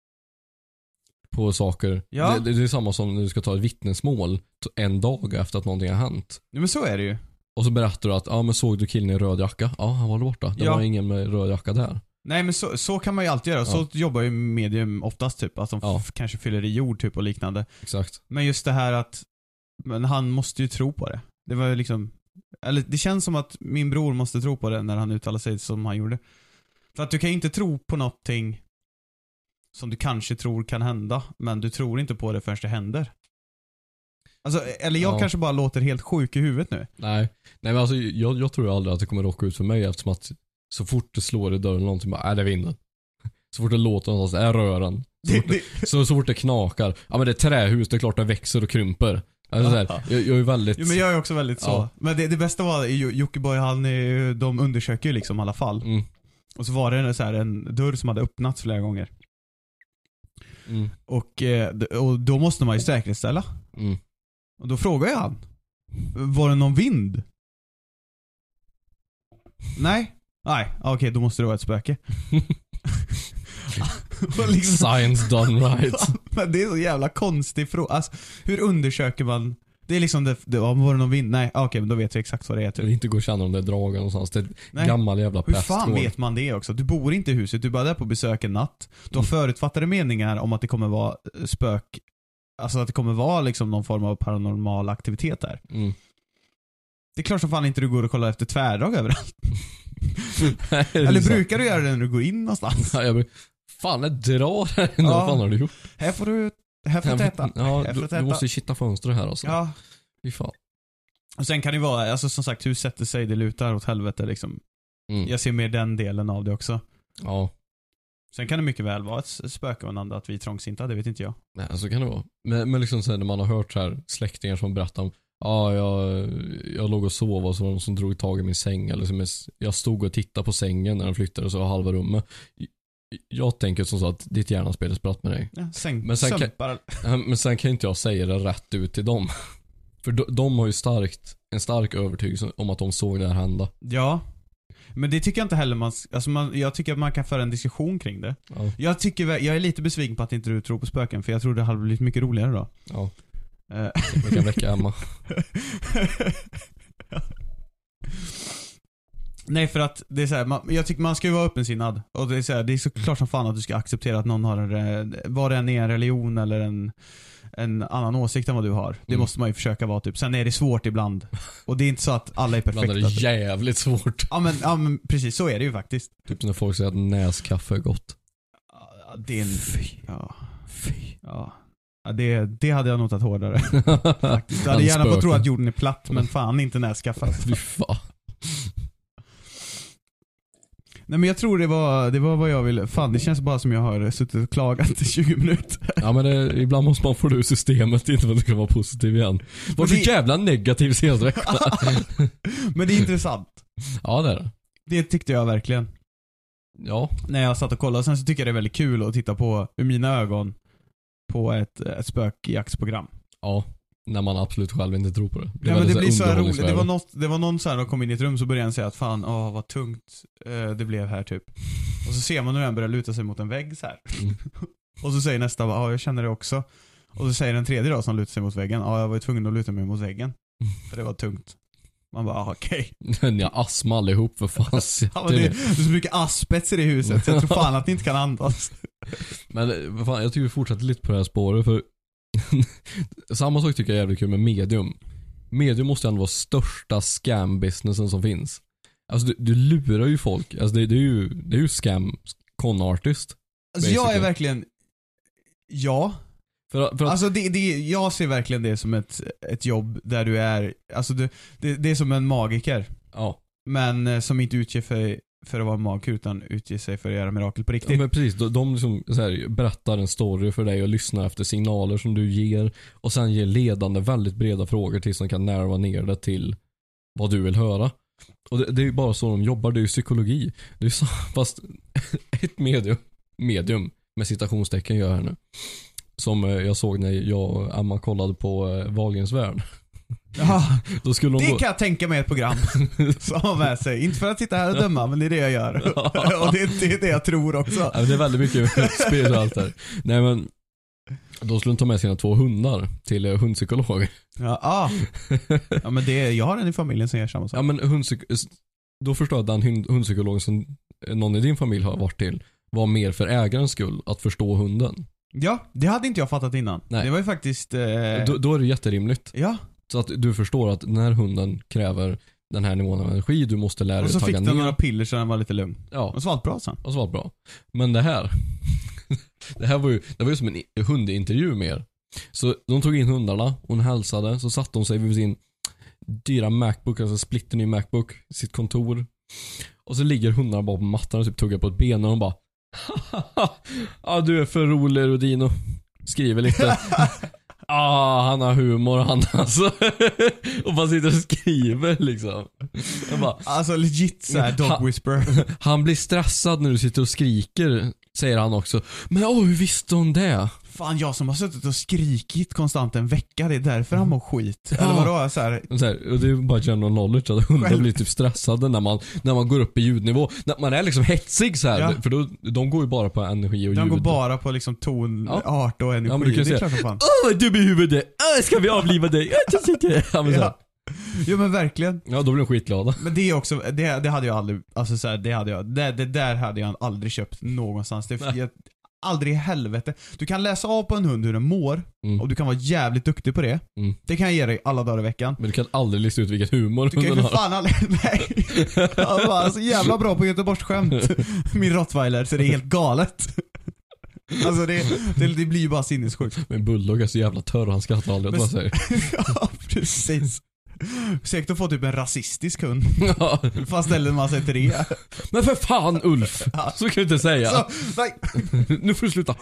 på saker. Ja. Det, det, det är samma som när du ska ta ett vittnesmål en dag efter att någonting har hänt. Nej, men så är det ju. Och så berättar du att, ja men såg du killen i röd jacka? Ja, han var borta. Det Ja. var ingen med röd jacka där. Nej men så, så kan man ju alltid göra. Så jobbar ju medium oftast typ. Att de Ja. f- kanske fyller i ord typ och liknande. Exakt. Men just det här att men han måste ju tro på det. Det var ju liksom, eller det känns som att min bror måste tro på det när han uttalar sig som han gjorde. För att du kan ju inte tro på någonting som du kanske tror kan hända, men du tror inte på det förrän det händer. Alltså, eller jag Ja. kanske bara låter helt sjuk i huvudet nu. Nej, nej men alltså jag, jag tror aldrig att det kommer råka ut för mig eftersom att så fort det slår i dörren eller någonting bara, är det vinden. Så fort det låter någonstans, är rören. Så fort det, så, så fort det knakar, ja men det är trähus, det är klart det växer och krymper. Alltså så här, jag, jag är väldigt... Jo, men jag är också väldigt så. Ja. Men det, det bästa var, Jo- Jockiboi, han, är ju- de undersöker ju liksom i alla fall. Mm, Och så var det en, så här, en dörr som hade öppnats flera gånger. mm, Och, eh, d- och då måste man ju säkerställa. mm. Och då frågar jag han, var det någon vind? Nej. Nej, ah, okej, då måste det vara ett spöke. Och liksom, Science done right. men det är så jävla konstig fråga. Alltså, hur undersöker man? Det är liksom, det, det, var det någon vind? Nej, ah, okej, men då vet vi exakt vad det är Det typ. är inte gå och känna om det är dragar någonstans. Det är Nej. gammal jävla Hur prästgård. fan vet man det också? Du bor inte i huset, du är bara där på besök en natt. Du har Mm. förutfattade meningar om att det kommer vara eh, spök. Alltså att det kommer vara liksom någon form av paranormal aktivitet där. Mm. Det är klart som fan inte du går och kollar efter tvärdrag överallt. Nej, det är Eller sant. brukar du göra det när du går in någonstans? Ja, jag blir, fan det drar här inne. Ja. Vad fan har du gjort? Här får du, här får du täta. Ja, Här du, får du täta. måste ju kitta fönstret här alltså. Ja. Fy fan. Och sen kan det vara, alltså som sagt, hur sätter sig det lutar åt helvete liksom. Mm. Jag ser mer den delen av det också. Ja. Sen kan det mycket väl vara ett spöke och att vi är trångsinta, det vet inte jag. Nej, så kan det vara. Men, men liksom sen när man har hört så här släktingar som berättar om ja, jag, jag låg och sov och så var det någon som drog tag i min säng eller som jag stod och tittade på sängen när den flyttade så var halva rummet. Jag tänker som så att ditt hjärna spelar spratt med dig. Ja, säng, Men sen kan- sömpar. Men sen kan inte jag säga det rätt ut till dem. För de, de har ju starkt, en stark övertygelse om att de såg det här hända. Ja. Men det tycker jag inte heller man, alltså man, jag tycker att man kan föra en diskussion kring det. Ja, Jag tycker, jag är lite besviken på att inte du tror på spöken, för jag tror det hade blivit mycket roligare då. ja. Eh. Vi kan väcka Emma. Nej, för att det är så här, man, jag tycker man ska ju vara öppensinnad. Och det är så här, det är så klart som fan att du ska acceptera att någon har en, vad det än är, en religion eller en, en annan åsikt än vad du har. Det Mm. måste man ju försöka vara typ. Sen är det svårt ibland. Och det är inte så att alla är Ibland perfekta. är det jävligt svårt. Ja men, ja men precis, så är det ju faktiskt. Typ när folk säger att näskaffe är gott. Ja, det är en, Fy. ja, Fy. ja. Ja, det, det hade jag nog tagit hårdare. Faktiskt. Jag hade Han gärna fått spöken. tro att jorden är platt, men fan inte näskaffat. Fy fan. Nej men jag tror det var, det var vad jag ville. Fan, det känns bara som jag har suttit och klagat i tjugo minuter. Ja men det, ibland måste man få det ur systemet, inte för att det ska vara positiv igen. Var så det- jävla negativ senaste veckan. Men det är intressant. Ja det är det. Det tyckte jag verkligen. Ja. När jag satt och kollade. Och sen så tycker jag det är väldigt kul att titta på, ur mina ögon, på ett, ett spökjaktsprogram. Ja. När man absolut själv inte tror på det. Ja, men det väldigt blir så här roligt. underhållningsvärde. Det var, något, det var någon så här som kom in i ett rum så började han säga att fan, åh vad tungt eh, det blev här typ. Och så ser man hur den börjar luta sig mot en vägg så här. Mm. Och så säger nästa, ja jag känner det också. Och så säger den tredje då som lutar sig mot väggen, ja jag var ju tvungen att luta mig mot väggen. För det var tungt. Man bara, ah, okej. Ni har astma allihop för fan. Ja, men det, det är så mycket asbest i det huset så jag tror fan att ni inte kan andas. Men eh, vad fan, jag tycker vi fortsätter lite på det här spåret för samma sak tycker jag är jävligt kul med medium. Medium måste ändå vara största scam-businessen som finns. Alltså du, du lurar ju folk. Alltså det, det är ju det är ju scam con artist. Alltså jag är verkligen ja. För, för att, alltså det, det, jag ser verkligen det som ett, ett jobb där du är, alltså du, det, det är som en magiker. Ja. Men eh, som inte utger för, för att vara magiker utan utger sig för att göra mirakel på riktigt. Ja, men precis, de, de liksom, så här, berättar en story för dig och lyssnar efter signaler som du ger och sen ger ledande väldigt breda frågor till som kan närva ner det till vad du vill höra. Och det, det är ju bara så de jobbar, det är ju psykologi. Det är så, fast ett medium, medium med citationstecken gör jag nu. Som jag såg när jag och Emma kollade på Wahlgrens värld. Ja, Då skulle det de gå... kan jag tänka mig ett program som har med sig. Inte för att sitta här och döma, men det är det jag gör. Och det är, det är det jag tror också. Ja, det är väldigt mycket spirituellt där. Nej men, då skulle de ta med sina två hundar till hundpsykolog. Ja, ah. ja men det är, jag har en i familjen som gör samma sak. Ja men hundpsyk... då förstår jag att den hundpsykolog som någon i din familj har varit till var mer för ägarens skull att förstå hunden. Ja, det hade inte jag fattat innan. Nej. Det var ju faktiskt... Eh... Då, då är det jätterimligt. Ja. Så att du förstår att när hunden kräver den här nivån av energi, du måste lära dig och så tagga fick ner. den några piller så den var lite lugn. Ja. Och så var allt bra sen. Och så var det bra. Men det här det här var ju, det var ju som en hundintervju mer. Så de tog in hundarna, hon hälsade, så satt de sig vid sin dyra Macbook, alltså splitterny Macbook, sitt kontor. Och så ligger hundarna bara på mattan och typ tuggar på ett ben och de bara ja, du är för rolig Rodino. Skriver lite. Ah, han har humor han alltså. Och bara sitter och skriver liksom. Jag bara, alltså legit såhär dog whisper. Han blir stressad när du sitter och skriker, säger han också. Men oj, hur visste hon det? Fan, jag som har suttit och skrikit konstant en vecka, det är därför han mår skit. Ja. Eller vadå? Så här... Så här, och det är bara general knowledge att hundar Själv... blir typ stressade när man, när man går upp i ljudnivå. När man är liksom hetsig så här, ja. för då, de går ju bara på energi och de ljud. går bara på liksom ton, ja. art och energi. Ja, men du kan det är säga, klart som fan. åh vad dum i huvudet, åh, ska vi avliva dig? Ja, men, ja. Jo men verkligen. Ja, då blir de skitglada. Men det är också, det, det hade jag aldrig, alltså så här, det hade jag, det, det där hade jag aldrig köpt någonstans. Det, jag, aldrig i helvete. Du kan läsa av på en hund hur den mår, mm. och du kan vara jävligt duktig på det. Mm. Det kan jag ge dig alla dagar i veckan. Men du kan aldrig lista ut vilken humor du kan ju för fan aldrig, nej. Jag var så jävla bra på Göteborgsskämt. Min rottweiler, så det är helt galet. Alltså det, det, det blir ju bara sinnessjukt. Men Bulldog är så jävla törr, han skrattar aldrig åt vad säger. Ja, precis. Säkert att få typ en rasistisk hund. Ja. Fast ställer man sig till det. Men för fan Ulf, ja. Så kan du inte säga. Så, nej. Nu får du sluta.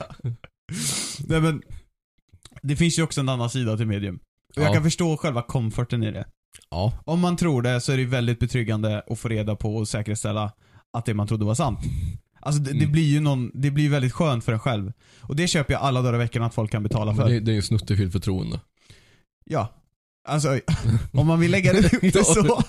Nej men det finns ju också en annan sida till medium. Och jag ja. kan förstå själva komforten i det. Ja. Om man tror det så är det väldigt betryggande att få reda på och säkerställa att det man trodde var sant. Alltså det, mm. det blir ju någon, det blir väldigt skönt för en själv. Och det köper jag alla dagar i veckan att folk kan betala för. Det, det är ju snuttefyllt förtroende. Ja. Alltså, om man vill lägga det ut så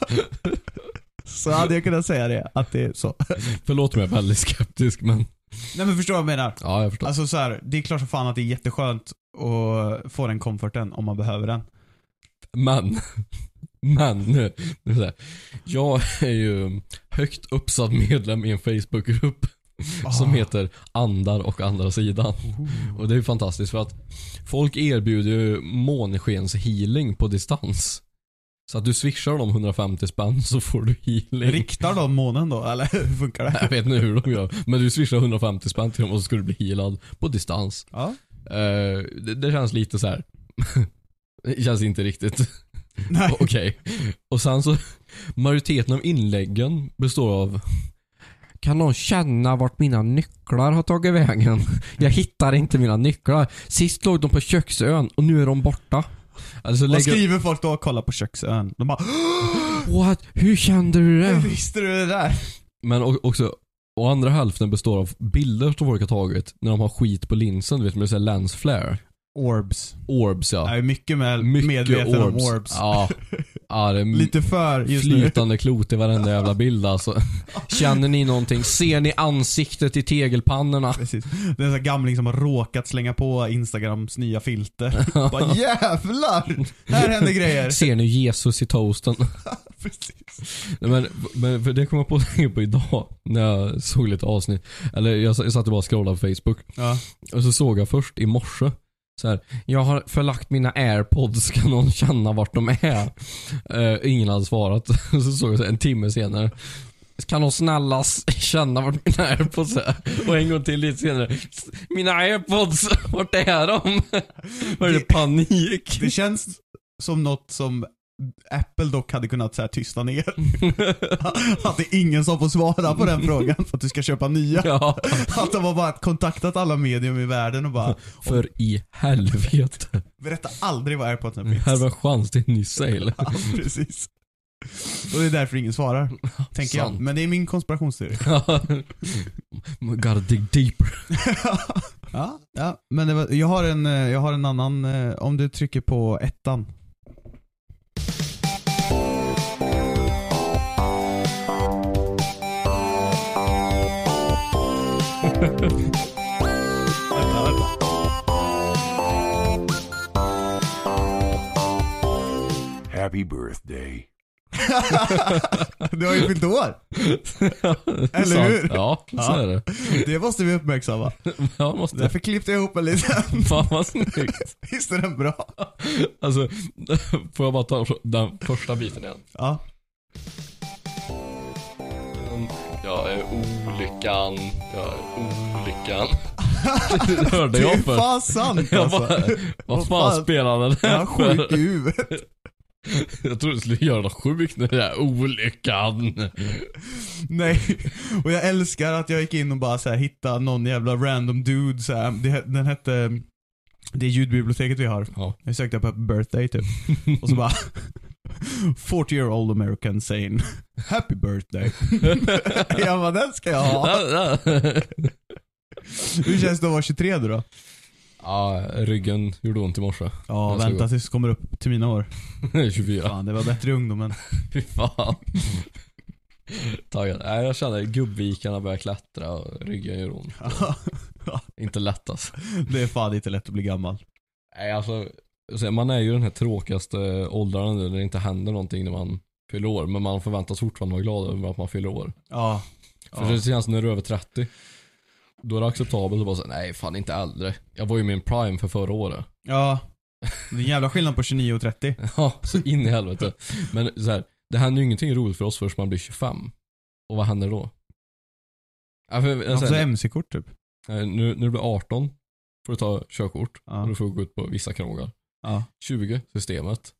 så hade jag kunnat säga det, att det är så. Förlåt mig, jag är väldigt skeptisk, men nej men förstår vad jag menar. Ja, jag förstår. Alltså så här, det är klart så fan att det är jätteskönt att få den komforten om man behöver den. Men Men nu, nu så här, jag är ju högt uppsatt medlem i en Facebookgrupp oh. som heter Andar och andra sidan. Oh. Och det är ju fantastiskt för att folk erbjuder ju månskens healing på distans. Så att du swishar dem hundrafemtio spänn så får du healing. Riktar de månen då, eller hur funkar det? Jag vet inte hur de gör. Men du swishar hundrafemtio spänn till dem och så ska du bli healad på distans. Ja. Uh, det, det känns lite så här. Det känns inte riktigt. Nej. Okej. Okay. Och sen så majoriteten av inläggen består av: kan någon känna vart mina nycklar har tagit vägen? Jag hittar inte mina nycklar. Sist låg de på köksön och nu är de borta. Alltså, vad lägger... skriver folk då och kollar på köksön? De bara what? Hur kände du det? Hur visste du det där? Men också, och andra hälften består av bilder som folk har tagit när de har skit på linsen, du vet, med det, lens flare. Orbs. Orbs, ja. Jag är mycket, med, mycket medveten orbs. om orbs. Ja. Ja, det är lite för just flytande nu. klot i varenda jävla bild alltså. Känner ni någonting? Ser ni ansiktet i tegelpannorna? Precis. Det är en sån gamling som har råkat slänga på Instagrams nya filter. Bara jävlar! Här händer grejer. Ser ni Jesus i toasten? Precis. Men, men för det kom jag på, på idag när jag såg lite avsnitt. Eller jag, jag satt och bara scrollade på Facebook. Ja. Och så såg jag först i morse Så här, jag har förlagt mina AirPods, kan någon känna vart de är? Uh, ingen hade svarat. Så såg jag så här, en timme senare. Kan någon snälla känna vart mina AirPods är? Och en gång till lite senare. Mina AirPods, vart är de? Var det panik? Det känns som något som Apple dock hade kunnat så här tysta ner. Att det är ingen som får svara på den frågan för att du ska köpa nya. Ja. Att de har bara kontaktat alla medium i världen och bara för i helvete. berätta aldrig vad AirPodsen finns. Här var en chans till en ny sale. Ja, precis. Och det är därför ingen svarar, tänker jag. Sant. Men det är min konspirationsteori. Gotta dig deeper. Ja, ja, men det var, jag har en jag har en annan eh, om du trycker på ettan. Happy birthday. Du har ju fyllt år. Eller Sant. hur? Ja, så Ja. är det. Det måste vi uppmärksamma. Ja, måste. Därför klippte jag ihop en liten. Fan vad snyggt. Visst är den bra? Alltså, får jag bara ta den första biten igen? Ja. Jag är olyckan. Jag är olyckan. Det hörde Det jag är för. fan sant Jag alltså. bara, vad fan spelar den Jag här är sjuk i för? huvudet. Jag trodde du skulle göra något sjukt när det är olyckan. Nej, och jag älskar att jag gick in och bara så här hittade någon jävla random dude så här. Det, den hette, det är ljudbiblioteket vi har. Ja. Jag sökte på birthday typ. Och så bara forty year old American saying happy birthday. Jag bara, den ska jag ha. Hur känns det att vara tjugotre då? Ja, ryggen gjorde ont i morse. Ja, Jag ska vänta gå. tills det kommer upp till mina år. tjugofyra. Fan, det var bättre i ungdomen. Fy fan. Taggad. Nej, jag känner gubbvikarna börjar klättra och ryggen gör ont. Inte lätt alltså. Det är fan inte lätt att bli gammal. Nej, alltså, så man är ju den här tråkigaste åldern nu när det inte händer någonting när man fyller år. Men man förväntas fortfarande vara glad över att man fyller år. Ja. För Ja. det känns när du är över trettio. Då är det acceptabelt att bara säga, nej fan inte äldre. Jag var ju min prime för förra året. Ja. Det är en jävla skillnad på tjugonio och trettio. Ja, så in i helvete. Men så här, det händer ju ingenting roligt för oss förrän man blir tjugofem. Och vad händer då? Ja, för, jag Alltså säger, M C-kort typ. nu, när du blir arton får du ta körkort. Ja. Och du får gå ut på vissa krogar. Ja. tjugo, systemet.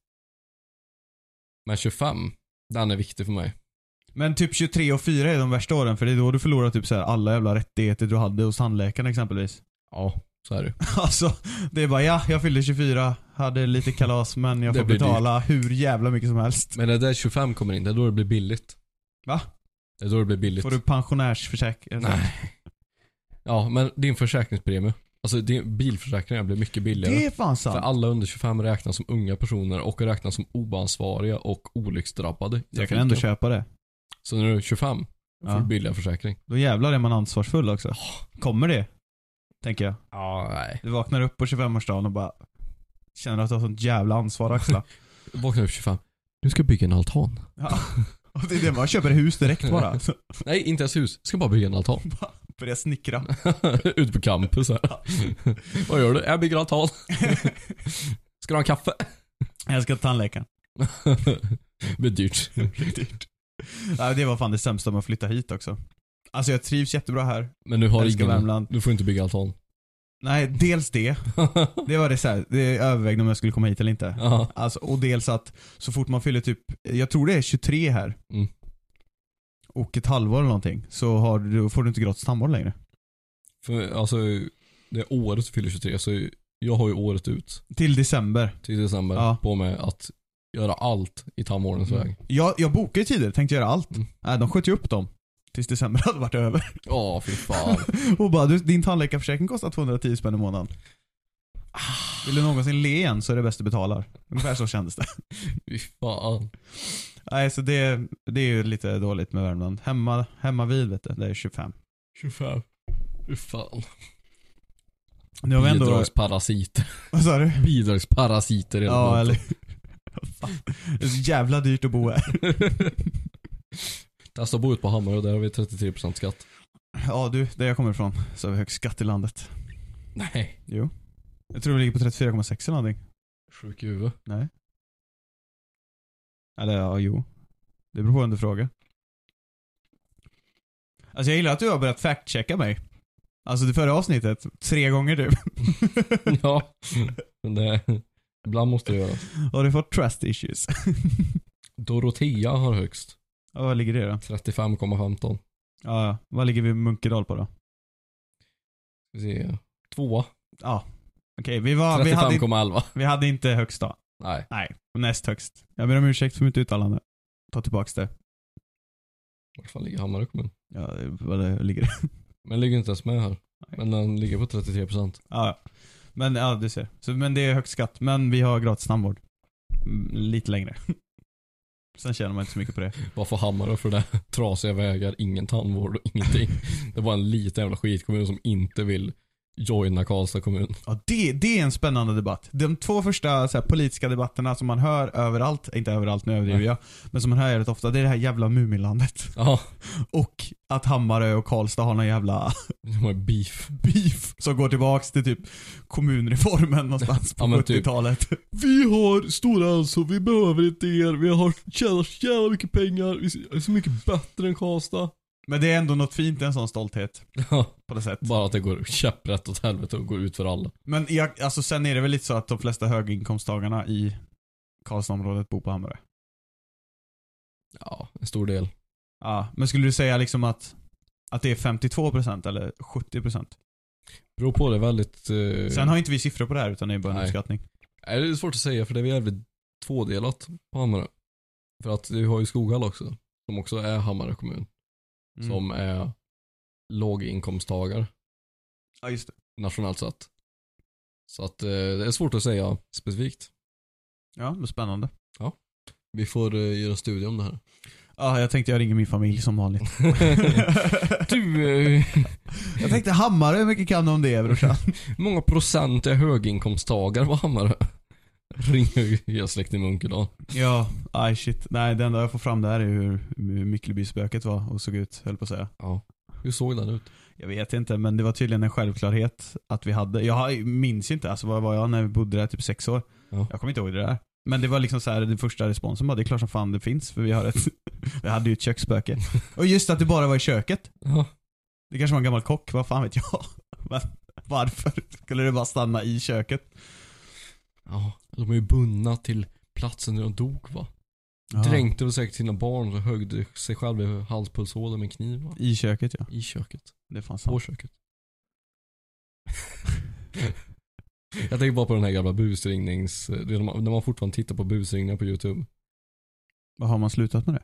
Men tjugofem, den är viktig för mig. Men typ tjugotre och fyra är de värsta åren, för det är då du förlorar typ så här alla jävla rättigheter du hade hos tandläkaren exempelvis. Ja, så är det. Alltså, det är bara, ja, jag fyllde tjugofyra, hade lite kalas, men jag Det får blir betala hur jävla mycket som helst. Men det är där tjugofem kommer in, det är då det blir billigt. Va? Det är då det blir billigt. Får du pensionärsförsäkring? Nej. Ja, men din försäkringspremie. Alltså din bilförsäkringar blir mycket billigare. Det är fan För sant. alla under tjugofem räknas som unga personer och räknas som oansvariga och olycksdrabbade. Jag kan ändå köpa det. Så när du är tjugofem får Ja. du billigare försäkring. Då jävlar är man ansvarsfull också. Kommer det? Tänker jag. Ja, nej. Du vaknar upp på tjugofemårsdagen och bara känner att du har sånt jävla ansvar axla. Vaknar upp tjugofem. Nu ska jag bygga en altan. Ja. Och det är det, man köper hus direkt bara. Så Nej, inte ens hus. Ska bara bygga en altan. börjar snickra. Ute på campus här. Vad gör du? Jag bygger altan. Ska du ha en kaffe? Jag ska till tandläkaren. Det blir dyrt. Det blir dyrt. Nej, det var fan det sämsta med att flytta hit också. Alltså jag trivs jättebra här. Men du har Älskar ingen... Värmland. Du får inte bygga altan. Nej, dels det. Det var det så här, det övervägde om jag skulle komma hit eller inte. Ja. Alltså, och dels att så fort man fyller typ, jag tror det är tjugotre här. Mm. Och ett halvår eller någonting, så har du, får du inte gratis tandvård längre. För alltså, det är året du fyller tjugotre, så jag har ju året ut Till december. till december Ja. på mig att göra allt i tandvårdens väg. Jag, jag bokade ju tidigare, tänkte göra allt. Mm. Nej, de sköt ju upp dem. Tills december hade varit över. Ja, fy fan. Och bara, du, din tandläkarförsäkring kostar tvåhundratio spänn i månaden. Vill du någonsin le igen så är det bäst du betalar. Ungefär så kändes det. Fy fan. Nej, så det, det är ju lite dåligt med Värmland. Hemma, hemma vid vet du, det är tjugofem. tjugofem. Fy fan. Nu har vi ändå... Bidragsparasiter. Vad sa du? Bidragsparasiter. hela Ja, båten. eller... Fan. Det är så jävla dyrt att bo här. Testa att bo ut på Hammar och där har vi trettiotre procent skatt. Ja du, där jag kommer ifrån så har vi högst skatt i landet. Nej. Jo. Jag tror vi ligger på trettiofyra komma sex eller någonting. Sjuk i huvudet. Nej. Eller ja, jo. Det beror på en du frågar. Alltså jag gillar att du har börjat fact-checka mig. Alltså det förra avsnittet, tre gånger du. Ja, men det, ibland måste jag göra. Har du fått trust issues? Dorotea har högst. Ja, vad ligger det då? trettiofem komma femton. Ja, ja. Vad ligger vi Munkedal på då? Vi ser. Tvåa. Ja. Okej, vi var vi trettiofem hade, komma elva. vi hade inte högst då. Nej. Nej, näst högst. Jag ber om ursäkt för mitt uttalande. Ta tillbaks det. Var fan ligger Hammarö kommun? Ja, vad det ligger det? Men ligger inte ens med här. Nej. Men den ligger på trettiotre procent. Ja, ja. Men ja, du ser. Så, men det är högst skatt. Men vi har gratis tandvård. Mm, lite längre. Sen känner man inte så mycket på det. Vad får Hammarö för det? Trasiga vägar, ingen tandvård och ingenting. Det var en liten jävla skitkommun som inte vill joina Karlstad kommun. Ja, det, det är en spännande debatt. De två första så här, politiska debatterna som man hör överallt, inte överallt nu överdriver jag, men som man hör rätt ofta, det är det här jävla Muminlandet. Ja. Och att Hammarö och Karlstad har någon jävla De har beef. beef som går tillbaks till typ kommunreformen någonstans på Ja, men typ. sjuttiotalet. Vi har stora alltså, vi behöver inte er. Vi har tjänat så jävla mycket pengar. Vi är så mycket bättre än Karlstad. Men det är ändå något fint, en sån stolthet Ja. på det sätt. Bara att det går käpprätt åt helvete och går ut för alla. Men jag, alltså sen är det väl lite så att de flesta höginkomsttagarna i Karlstadområdet bor på Hammarö. Ja, en stor del. Ja, men skulle du säga liksom att att det är femtiotvå procent eller sjuttio procent? Beror på det väldigt... Eh... Sen har inte vi siffror på det här utan det är bara en Nej. uppskattning. Nej, det är svårt att säga för det är jävligt tvådelat på Hammarö. För att vi har ju Skoghall också. Som också är Hammarö kommun. Mm. Som är låginkomsttagare Ja, just det. nationellt sett. Så att eh, det är svårt att säga specifikt. Ja, det är spännande. Vi får eh, göra en studie om det här. Ja, jag tänkte jag ringer min familj som vanligt. Du, eh, Jag tänkte Hammarö, hur mycket kan du om det, brorsan? hur många procent är höginkomsttagare på Hammarö? Ringer hela släkten i Munkedal. Ja, aj shit. Nej, det enda jag får fram där är hur, hur Myckelby-spöket var och såg ut, höll på att säga. Ja. Hur såg den ut? Jag vet inte, men det var tydligen en självklarhet att vi hade. Jag minns inte, alltså vad var jag när vi bodde där typ sex år? Ja. Jag kommer inte ihåg det där. Men det var liksom så här, den första responsen var, det är klart som fan det finns, för vi har ett vi hade ju ett köksspöke. Och just att det bara var i köket. Ja. Det kanske var en gammal kock, vad fan vet jag. Men varför skulle det bara stanna i köket? Ja, de är ju bundna till platsen där de dog, va? Ja. Dränkte väl säkert sina barn och högde sig själv i halspulsådern med en kniv, va? I köket, ja. I köket. Det är fan På sant. köket. Jag tänker bara på den här gamla busringnings... det är När man fortfarande tittar på busringningar på YouTube. Vad har man slutat med det?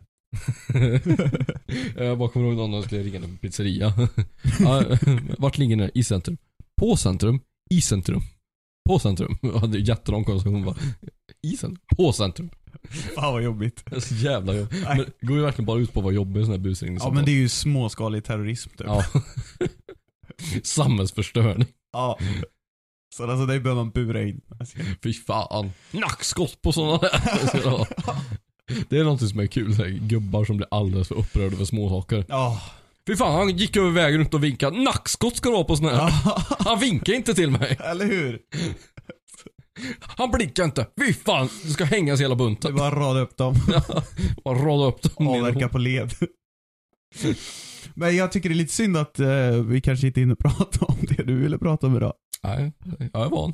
Jag bara kommer ihåg någon som skulle ringa en pizzeria. Ja, vart ligger den? I centrum. På centrum. I centrum. På centrum. Ja, det är jättelång konversation. Bara, I centrum. På centrum. Fan vad jobbigt. Det är så jävla jobb. Men det går ju verkligen bara ut på att vara jobbig en sån här busringning. Ja, men det är ju småskalig terrorism typ. Ja. Samhällsförstöring. Ja. Så alltså det behöver man bura in. Alltså, Fy fan. Nackskott på sådana där. Det är någonting som är kul. Så här, gubbar som blir alldeles för upprörda över små saker. Ja. Fy fan, han gick över vägen runt och vinkade. Nackskott ska det vara på sån här. Ja. Han vinkade inte till mig. Eller hur? Han blickade inte. Fy fan, du ska hängas hela Det är bunten. bara att rada upp dem. Bara rada upp dem. Avverka på led. Men jag tycker det är lite synd att eh, vi kanske inte hinner prata om det du ville prata om idag. Nej, jag är van.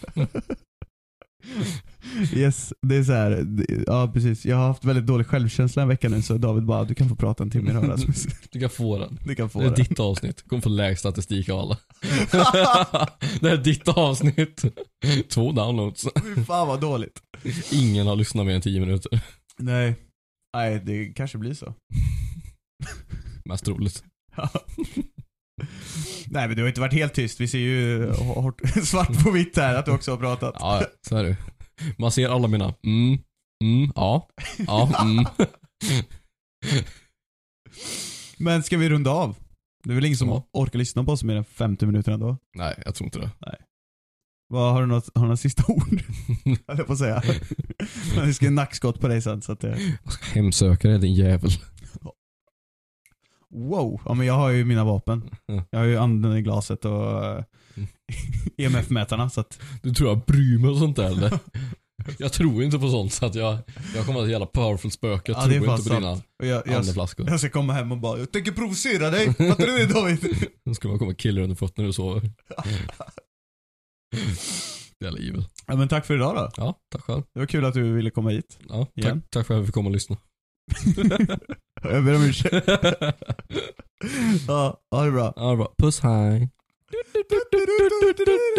Yes, det är så här. det- Ja, precis. Jag har haft väldigt dålig självkänsla en vecka nu, så David bara, du kan få prata en timme idag, Rasmus. Du kan få den. Du kan få Det är det. ditt avsnitt. Kommer få lägst statistik av alla. Det är ditt avsnitt. Två downloads. Fy fan vad dåligt. Ingen har lyssnat mer än tio minuter. Nej. Nej, det kanske blir så. Mest roligt. Nej, men du har inte varit helt tyst. Vi ser ju hårt, svart på vitt här att du också har pratat. Ja, ja, så är det. Man ser alla mina mm, mm, ja, ja, mm. Men ska vi runda av? Det är väl ingen som Ja. orkar lyssna på oss mer än femtio minuter ändå. Nej, jag tror inte det. Vad, har du något, har du något sista ord? Jag höll på att säga. Men vi ska ju nackskott på dig sen, så att det... Jag ska hemsöka dig, din jävel. wow. Ja, men jag har ju mina vapen. Jag har ju anden i glaset och uh, E M F-mätarna så att... Du tror jag bryr mig och sånt där eller? Jag tror inte på sånt så att jag, jag kommer att jävla powerful spöke. Jag ja, tror det är inte på sant. dina jag, jag, andeflaskor. jag ska komma hem och bara, jag tänker provocera dig. Fattar du det, David? Nu ska man komma killer under fötterna när du sover. Det är livet. Ja, men tack för idag då. Ja, tack själv. Det var kul att du ville komma hit. Ja, tack, Igen. tack för att jag fick komma och lyssna. Jag ber om ursäkt. Ja, ha det bra. Ja, bra. Puss, hej.